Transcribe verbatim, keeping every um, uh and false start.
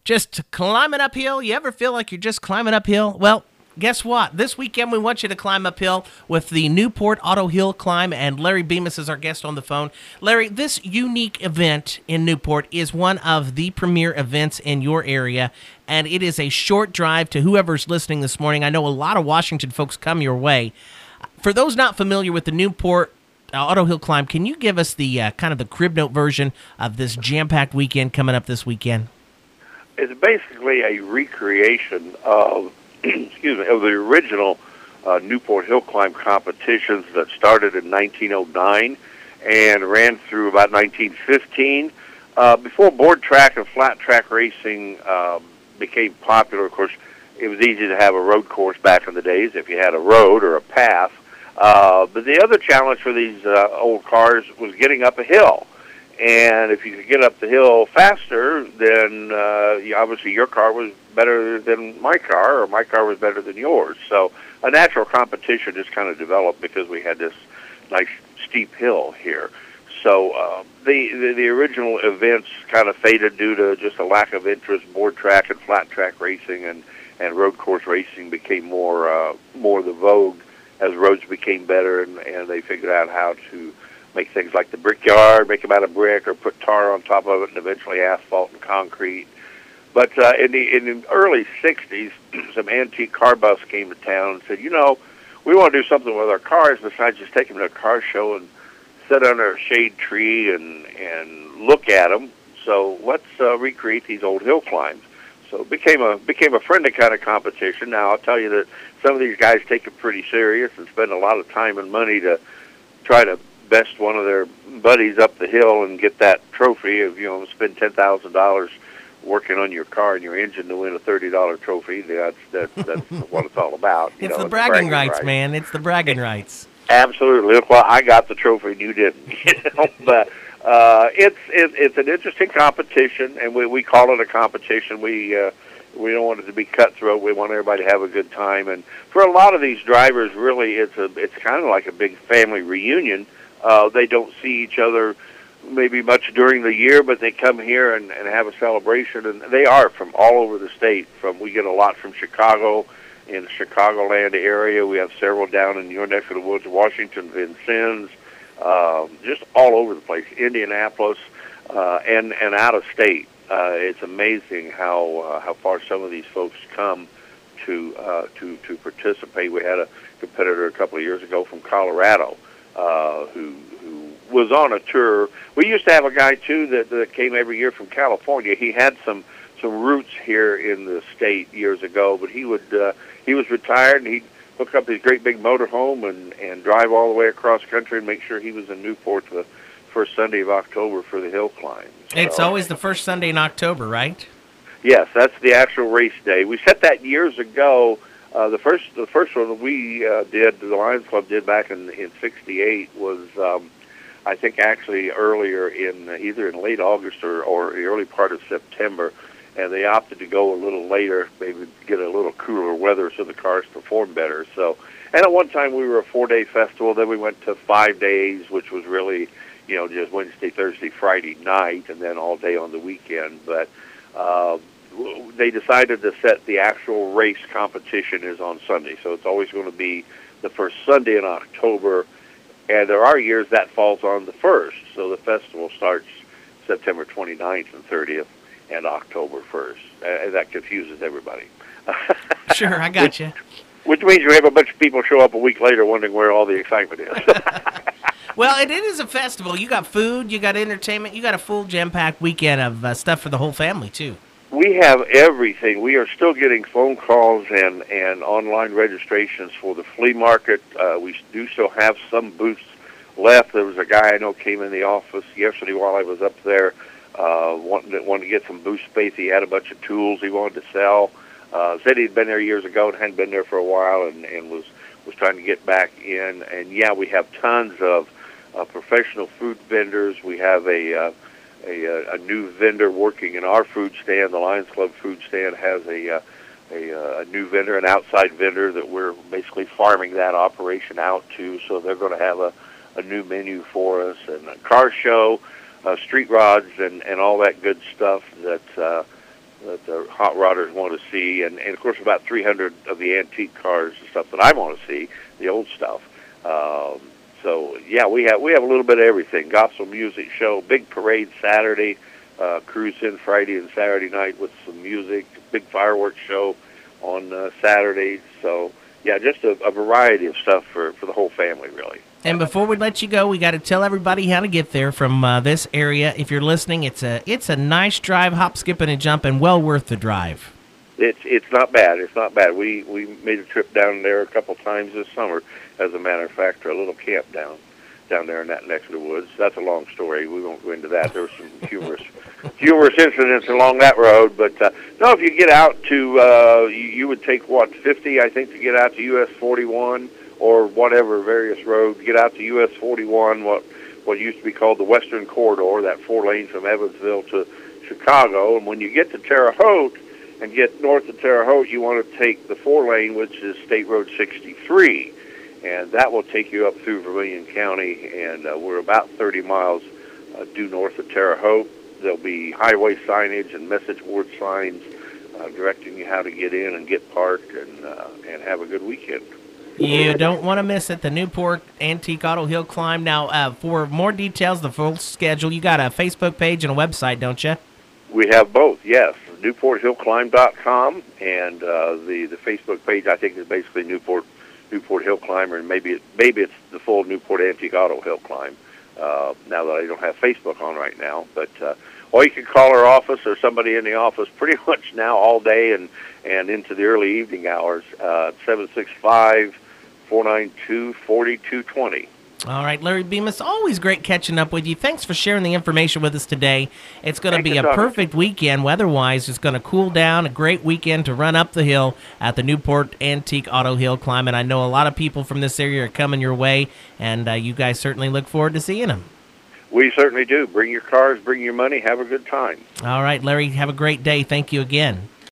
Just climbing uphill? You ever feel like you're just climbing uphill? Well, guess what? This weekend we want you to climb uphill with the Newport Auto Hill Climb, and Larry Bemis is our guest on the phone. Larry, this unique event in Newport is one of the premier events in your area, and it is a short drive to whoever's listening this morning. I know a lot of Washington folks come your way. For those not familiar with the Newport uh, Auto Hill Climb, can you give us the uh, kind of the crib note version of this jam-packed weekend coming up this weekend? It's basically a recreation of, excuse me, of the original uh, Newport Hill Climb competitions that started in nineteen oh nine and ran through about nineteen fifteen. Uh, before board track and flat track racing um, became popular, of course, it was easy to have a road course back in the days if you had a road or a path. Uh, but the other challenge for these uh, old cars was getting up a hill. And if you could get up the hill faster, then uh, you, obviously your car was better than my car, or my car was better than yours. So a natural competition just kind of developed because we had this nice steep hill here. So uh, the, the the original events kind of faded due to just a lack of interest. Board track and flat track racing and, and road course racing became more uh, more the vogue as roads became better, and, and they figured out how to make things like the brickyard, make them out of brick, or put tar on top of it, and eventually asphalt and concrete. But uh, in the in the early sixties, some antique car buffs came to town and said, you know, we want to do something with our cars besides just take them to a car show and sit under a shade tree and and look at them. So let's uh, recreate these old hill climbs. So it became a became a friendly kind of competition. Now I'll tell you that some of these guys take it pretty serious and spend a lot of time and money to try to best one of their buddies up the hill and get that trophy. If you know, spend ten thousand dollars working on your car and your engine to win a thirty dollar trophy, that's that's that's what it's all about. You it's know, the bragging, bragging rights, rights, man. It's the bragging rights. Absolutely. Look, well, I got the trophy and you didn't. You know, but uh, it's it, it's an interesting competition, and we we call it a competition. We uh, we don't want it to be cutthroat. We want everybody to have a good time, and for a lot of these drivers, really, it's a it's kind of like a big family reunion. Uh, they don't see each other maybe much during the year, but they come here and, and have a celebration, and they are from all over the state. From we get a lot from Chicago, in the Chicagoland area. We have several down in your neck of the woods, Washington, Vincennes, um, just all over the place, Indianapolis, uh, and and out of state. Uh, it's amazing how uh, how far some of these folks come to uh, to to participate. We had a competitor a couple of years ago from Colorado. Uh, who, who was on a tour. We used to have a guy, too, that, that came every year from California. He had some, some roots here in the state years ago, but he would uh, he was retired, and he'd hook up his great big motorhome and, and drive all the way across country and make sure he was in Newport the first Sunday of October for the hill climb. So, it's always the first Sunday in October, right? Yes, that's the actual race day. We set that years ago. Uh, the first, the first one we uh, did, the Lions Club did back in in sixty-eight was, um, I think, actually earlier in uh, either in late August or or the early part of September, and they opted to go a little later, maybe get a little cooler weather so the cars perform better. So, and at one time we were a four-day festival. Then we went to five days, which was really, you know, just Wednesday, Thursday, Friday night, and then all day on the weekend. But uh, they decided to set the actual race competition is on Sunday, so it's always going to be the first Sunday in October, and there are years that falls on the first, so the festival starts September twenty-ninth and thirtieth and October first, and that confuses everybody. Sure, I got which, you. Which means you have a bunch of people show up a week later wondering where all the excitement is. Well, it, it is a festival. You got food, you got entertainment, you got a full jam-packed weekend of uh, stuff for the whole family, too. We have everything. We are still getting phone calls and, and online registrations for the flea market. Uh, we do still have some booths left. There was a guy I know came in the office yesterday while I was up there, uh, wanting to, wanted to get some booth space. He had a bunch of tools he wanted to sell. Uh, said he'd been there years ago and hadn't been there for a while, and, and was, was trying to get back in. And, yeah, we have tons of uh, professional food vendors. We have a... Uh, A, a new vendor working in our food stand. The Lions Club food stand has a, uh, a, a new vendor, an outside vendor that we're basically farming that operation out to. So they're going to have a, a new menu for us, and a car show, uh, street rods, and, and all that good stuff that uh, that the hot rodders want to see, and, and of course about three hundred of the antique cars and stuff that I want to see, the old stuff. Um, so yeah, we have we have a little bit of everything. Gospel music show, big parade Saturday, uh, cruise in Friday and Saturday night with some music, big fireworks show on uh, Saturdays. So yeah, just a, a variety of stuff for, for the whole family, really. And before we let you go, we got to tell everybody how to get there from uh, this area. If you're listening, it's a it's a nice drive, hop, skipping, and jumping, well worth the drive. It's it's not bad. It's not bad. We we made a trip down there a couple times this summer, as a matter of fact, to a little camp down down there in that neck of the woods. That's a long story. We won't go into that. There were some humorous humorous incidents along that road. But uh, no, if you get out to, uh, you, you would take what fifty, I think, to get out to U S forty-one. Or whatever various roads, get out to U S forty-one, what what used to be called the Western Corridor, that four lane from Evansville to Chicago. And when you get to Terre Haute and get north of Terre Haute, you want to take the four lane, which is State Road sixty-three, and that will take you up through Vermilion County. And uh, we're about thirty miles uh, due north of Terre Haute. There'll be highway signage and message board signs uh, directing you how to get in and get parked and uh, and have a good weekend. You don't want to miss it, the Newport Antique Auto Hill Climb. Now, uh, for more details, the full schedule, you got a Facebook page and a website, don't you? We have both, yes. Newport Hill Climb dot com, and uh, the, the Facebook page, I think, is basically Newport Newport Hill Climber, and maybe, it, maybe it's the full Newport Antique Auto Hill Climb, uh, now that I don't have Facebook on right now. But uh, or you can call our office or somebody in the office pretty much now all day and, and into the early evening hours, uh, seven six five, four nine two, four two two zero. All right, Larry Bemis, always great catching up with you. Thanks for sharing the information with us today. It's going to be a perfect weekend weather-wise. It's going to cool down, a great weekend to run up the hill at the Newport Antique Auto Hill Climb. And I know a lot of people from this area are coming your way, and uh, you guys certainly look forward to seeing them. We certainly do. Bring your cars, bring your money, have a good time. All right, Larry, have a great day. Thank you again.